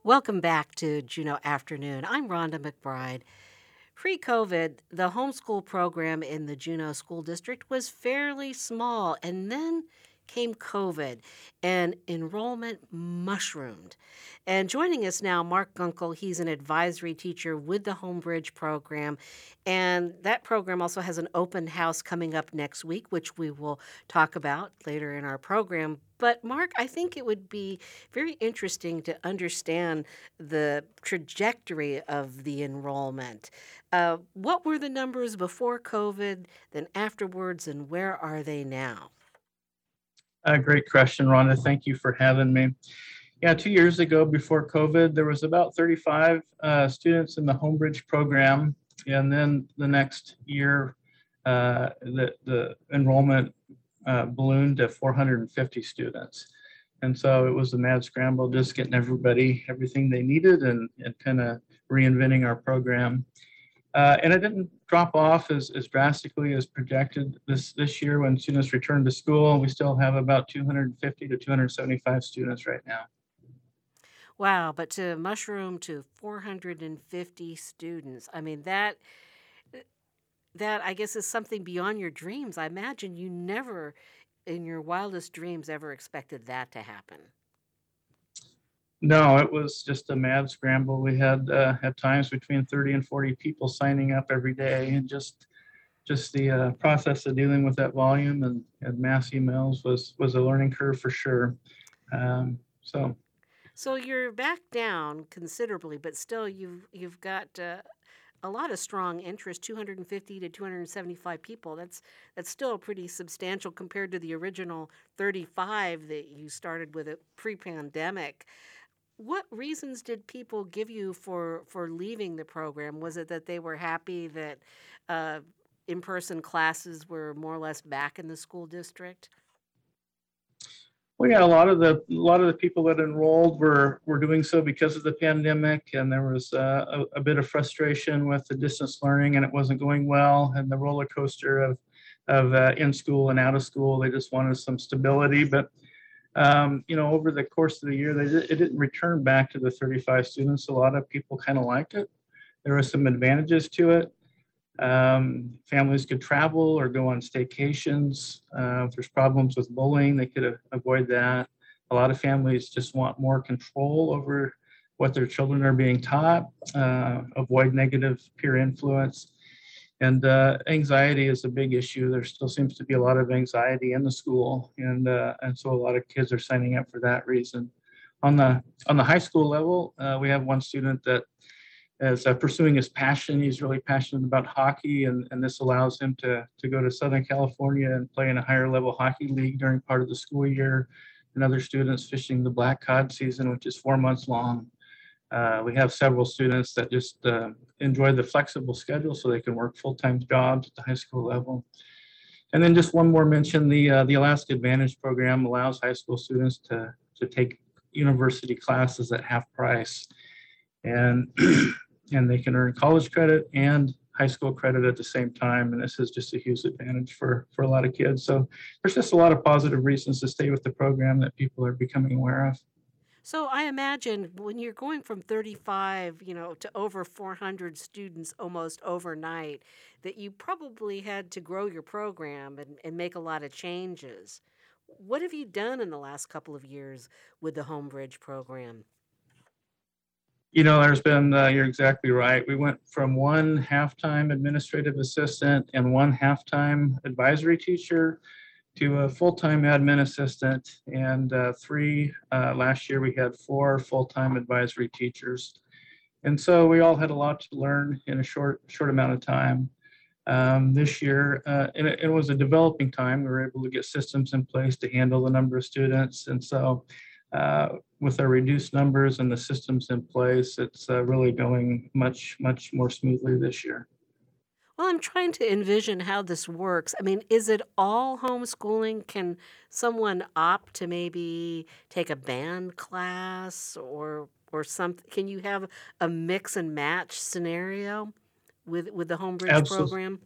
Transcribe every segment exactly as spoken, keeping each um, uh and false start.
Welcome back to Juneau Afternoon. I'm Rhonda McBride. Pre COVID, the homeschool program in the Juneau School District was fairly small, and then came COVID, and enrollment mushroomed. And joining us now, Mark Gunkel. He's an advisory teacher with the Homebridge program, and that program also has an open house coming up next week, which we will talk about later in our program. But, Mark, I think it would be very interesting to understand the trajectory of the enrollment. Uh, what were the numbers before COVID, then afterwards, and where are they now? Uh, great question, Rhonda. Thank you for having me. Yeah, two years ago before COVID, there was about thirty-five uh, students in the Homebridge program. And then the next year, uh, the, the enrollment uh, ballooned to four hundred fifty students. And so it was a mad scramble, just getting everybody everything they needed and, and kind of reinventing our program. Uh, and it didn't drop off as, as drastically as projected this, this year when students returned to school. We still have about two hundred fifty to two hundred seventy-five students right now. Wow, but to mushroom to four hundred fifty students, I mean, that that I guess is something beyond your dreams. I imagine you never in your wildest dreams ever expected that to happen. No, it was just a mad scramble. We had uh, at times between thirty and forty people signing up every day, and just just the uh, process of dealing with that volume and, and mass emails was was a learning curve for sure. Um, so So you're back down considerably, but still you've you've got uh, a lot of strong interest, two hundred fifty to two hundred seventy-five people. That's that's still pretty substantial compared to the original thirty-five that you started with it pre-pandemic. What reasons did people give you for for leaving the program? Was it that they were happy that uh, in-person classes were more or less back in the school district? Well, yeah, a lot of the a lot of the people that enrolled were were doing so because of the pandemic, and there was uh, a, a bit of frustration with the distance learning, and it wasn't going well, and the roller coaster of of uh, in school and out of school. They just wanted some stability, but um, you know, over the course of the year, they it didn't return back to the thirty-five students. A lot of people kind of liked it. There were some advantages to it. Um, families could travel or go on staycations. Uh, if there's problems with bullying, they could a- avoid that. A lot of families just want more control over what their children are being taught, uh, avoid negative peer influence. And uh, anxiety is a big issue. There still seems to be a lot of anxiety in the school, and uh, and so a lot of kids are signing up for that reason. On the on the high school level, uh, we have one student that is uh, pursuing his passion. He's really passionate about hockey, and, and this allows him to, to go to Southern California and play in a higher level hockey league during part of the school year. And other students fishing the black cod season, which is four months long. Uh, we have several students that just uh, enjoy the flexible schedule so they can work full-time jobs at the high school level. And then just one more mention, the, uh, the Alaska Advantage program allows high school students to, to take university classes at half price. And and they can earn college credit and high school credit at the same time. And this is just a huge advantage for, for a lot of kids. So there's just a lot of positive reasons to stay with the program that people are becoming aware of. So I imagine when you're going from thirty-five, you know, to over four hundred students almost overnight, that you probably had to grow your program and, and make a lot of changes. What have you done in the last couple of years with the Homebridge program? You know, there's been, uh, you're exactly right. We went from one half-time administrative assistant and one half-time advisory teacher to a full-time admin assistant, and uh, three, uh, last year we had four full-time advisory teachers. And so we all had a lot to learn in a short, short amount of time. Um, this year, uh, and it, it was a developing time. We were able to get systems in place to handle the number of students. And so uh, with our reduced numbers and the systems in place, it's uh, really going much, much more smoothly this year. Well, I'm trying to envision how this works. I mean, is it all homeschooling? Can someone opt to maybe take a band class or or something? Can you have a mix and match scenario with with the Homebridge Absolutely. program?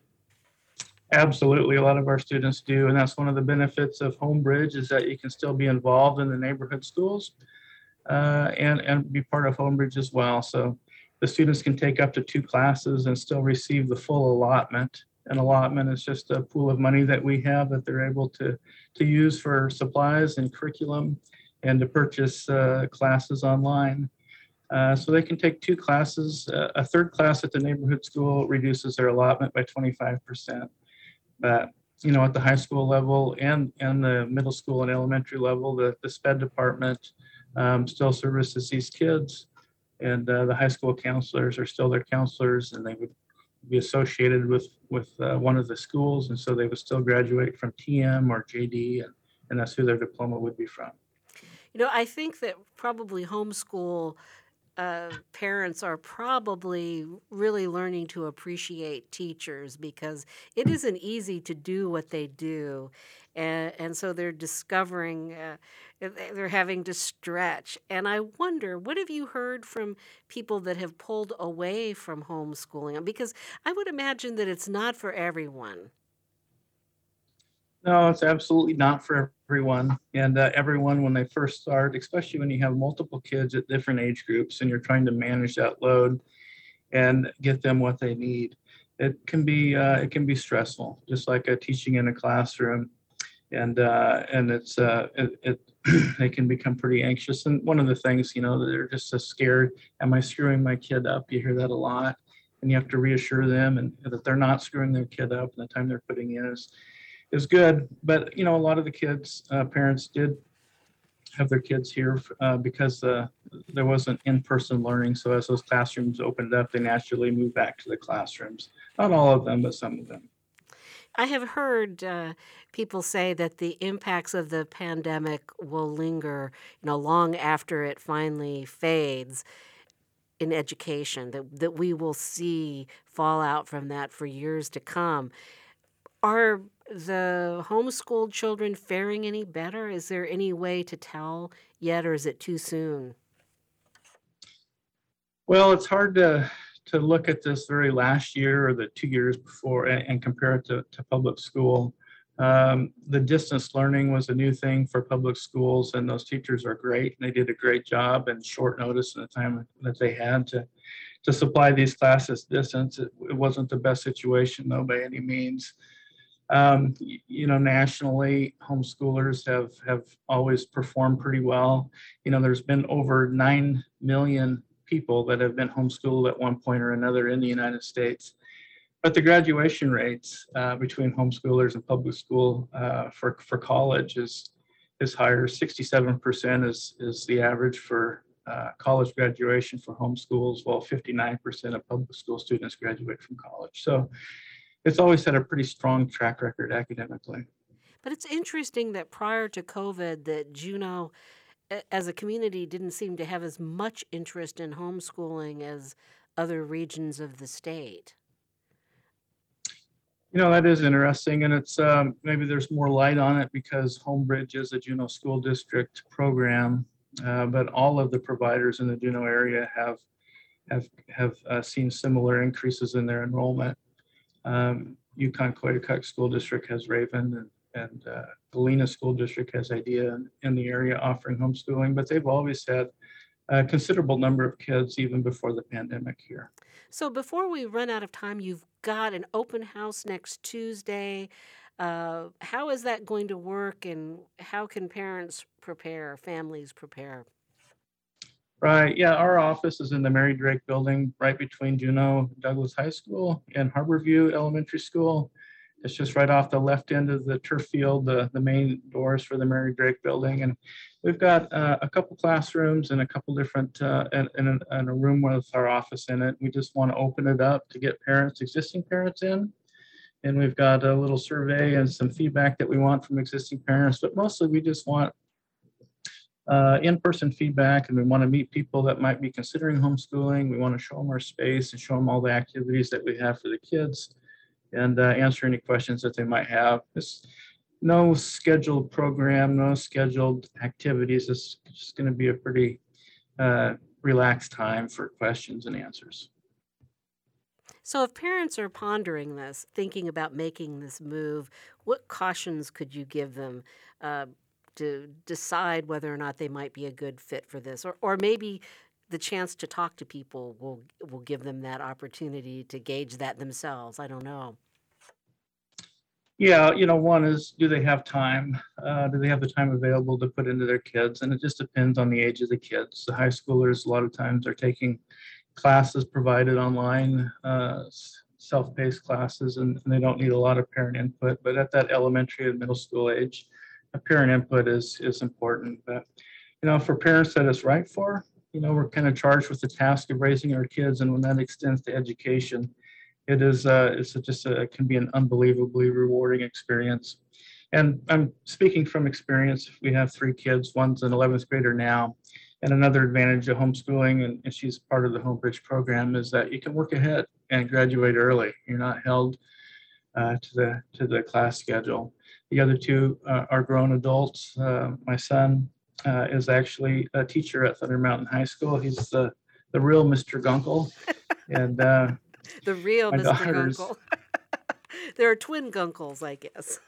Absolutely, a lot of our students do, and that's one of the benefits of Homebridge is that you can still be involved in the neighborhood schools. uh, and, and be part of Homebridge as well. So the students can take up to two classes and still receive the full allotment. An allotment is just a pool of money that we have that they're able to, to use for supplies and curriculum and to purchase uh, classes online. Uh, so they can take two classes. Uh, a third class at the neighborhood school reduces their allotment by twenty-five percent. But you know, at the high school level and, and the middle school and elementary level, the, the SPED department um, still services these kids. And uh, the high school counselors are still their counselors, and they would be associated with, with uh, one of the schools. And so they would still graduate from T M or J D, and, and that's who their diploma would be from. You know, I think that probably homeschool uh, parents are probably really learning to appreciate teachers because it isn't easy to do what they do. And, and so they're discovering, uh, they're having to stretch. And I wonder, what have you heard from people that have pulled away from homeschooling? Because I would imagine that it's not for everyone. No, it's absolutely not for everyone. And uh, everyone, when they first start, especially when you have multiple kids at different age groups and you're trying to manage that load and get them what they need, it can be uh, it can be stressful, just like uh, teaching in a classroom. And uh, and it's uh, it, it they can become pretty anxious. And one of the things, you know, they're just so scared. Am I screwing my kid up? You hear that a lot, and you have to reassure them and that they're not screwing their kid up, and the time they're putting in is is good. But you know, a lot of the kids, uh, parents did have their kids here uh, because uh, there wasn't in-person learning. So as those classrooms opened up, they naturally moved back to the classrooms. Not all of them, but some of them. I have heard uh, people say that the impacts of the pandemic will linger, you know, long after it finally fades in education, that, that we will see fallout from that for years to come. Are the homeschooled children faring any better? Is there any way to tell yet, or is it too soon? Well, it's hard to to look at this very last year or the two years before and, and compare it to, to public school. Um, the distance learning was a new thing for public schools, and those teachers are great. And they did a great job in short notice in the time that they had to to supply these classes distance. It, it wasn't the best situation though by any means. Um, you know, nationally, homeschoolers have have always performed pretty well. You know, there's been over nine million people that have been homeschooled at one point or another in the United States. But the graduation rates uh, between homeschoolers and public school uh, for for college is is higher. sixty-seven percent is is the average for uh, college graduation for homeschools, while fifty-nine percent of public school students graduate from college. So it's always had a pretty strong track record academically. But it's interesting that prior to COVID, that Juneau, a- as a community, didn't seem to have as much interest in homeschooling as other regions of the state. You know, that is interesting, and it's um, maybe there's more light on it because Homebridge is a Juneau School District program, uh, but all of the providers in the Juneau area have have have uh, seen similar increases in their enrollment. Um, Yukon-Coaticook School District has Raven, and, and uh, Galena School District has IDEA in, in the area offering homeschooling, but they've always had a considerable number of kids even before the pandemic here. So before we run out of time, you've got an open house next Tuesday. Uh, how is that going to work, and how can parents prepare, families prepare? Right, yeah, our office is in the Mary Drake building right between Juneau Douglas High School and Harborview Elementary School. It's just right off the left end of the turf field, the, the main doors for the Mary Drake building. And we've got uh, a couple classrooms and a couple different, uh, and, and, a, and a room with our office in it. We just want to open it up to get parents, existing parents in. And we've got a little survey and some feedback that we want from existing parents, but mostly we just want uh, in-person feedback, and we want to meet people that might be considering homeschooling. We want to show them our space and show them all the activities that we have for the kids, and uh, answer any questions that they might have. It's no scheduled program, no scheduled activities. It's just going to be a pretty uh, relaxed time for questions and answers. So if parents are pondering this, thinking about making this move, what cautions could you give them? Uh, to decide whether or not they might be a good fit for this, or or maybe the chance to talk to people will will give them that opportunity to gauge that themselves. I don't know. Yeah, you know, one is, do they have time? Uh, do they have the time available to put into their kids? And it just depends on the age of the kids. The high schoolers, a lot of times, are taking classes provided online, uh, s- self-paced classes, and, and they don't need a lot of parent input. But at that elementary and middle school age, a parent input is is important. But you know, for parents that it's right for, you know, we're kind of charged with the task of raising our kids, and when that extends to education, it is uh, it's just a, it can be an unbelievably rewarding experience. And I'm speaking from experience. We have three kids. One's an eleventh grader now. And another advantage of homeschooling, and, and she's part of the Homebridge program, is that you can work ahead and graduate early. You're not held uh, to the to the class schedule. The other two uh, are grown adults. Uh, my son uh, is actually a teacher at Thunder Mountain High School. He's the the real Mister Gunkel, and uh, The real my mister daughter's Gunkel. There are twin Gunkles, I guess.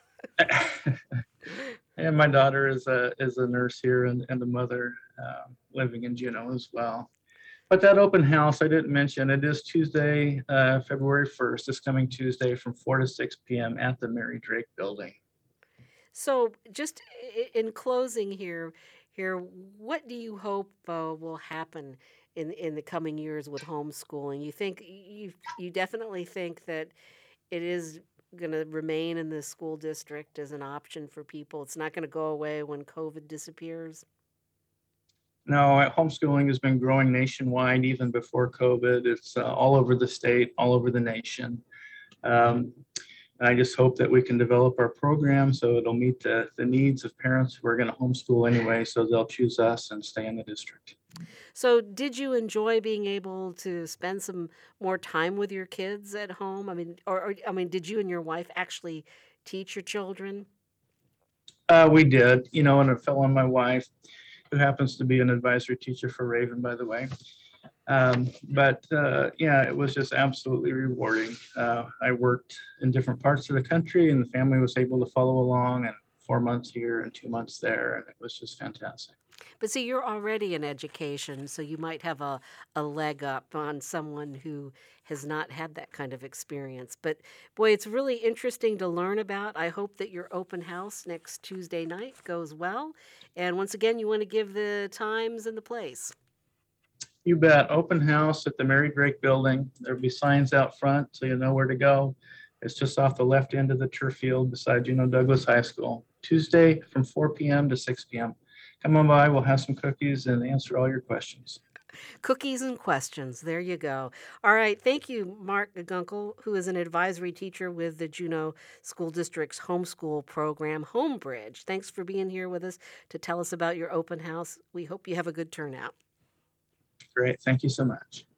and my daughter is a is a nurse here, and, and a mother uh, living in Juneau as well. But that open house I didn't mention, it is Tuesday, uh, February first, this coming Tuesday from four to six p m at the Mary Drake Building. So, just i- in closing here, here, what do you hope uh, will happen in in the coming years with homeschooling? You think you you definitely think that it is going to remain in the school district as an option for people. It's not going to go away when COVID disappears. No, uh, homeschooling has been growing nationwide even before COVID. It's uh, all over the state, all over the nation. Um, and I just hope that we can develop our program so it'll meet the, the needs of parents who are going to homeschool anyway, so they'll choose us and stay in the district. So, did you enjoy being able to spend some more time with your kids at home? I mean, or, or I mean, did you and your wife actually teach your children? Uh, we did, you know, and it fell on my wife, who happens to be an advisory teacher for Raven, by the way. Um, but uh, yeah, it was just absolutely rewarding. Uh, I worked in different parts of the country, and the family was able to follow along, and four months here and two months there, and it was just fantastic. But see, you're already in education, so you might have a, a leg up on someone who has not had that kind of experience. But boy, it's really interesting to learn about. I hope that your open house next Tuesday night goes well. And once again, you want to give the times and the place. You bet. Open house at the Mary Drake Building. There'll be signs out front so you know where to go. It's just off the left end of the turf field beside Juneau Douglas High School. Tuesday from four p m to six p m Come on by. We'll have some cookies and answer all your questions. Cookies and questions. There you go. All right. Thank you, Mark Gunkel, who is an advisory teacher with the Juneau School District's homeschool program, Homebridge. Thanks for being here with us to tell us about your open house. We hope you have a good turnout. Great. Thank you so much.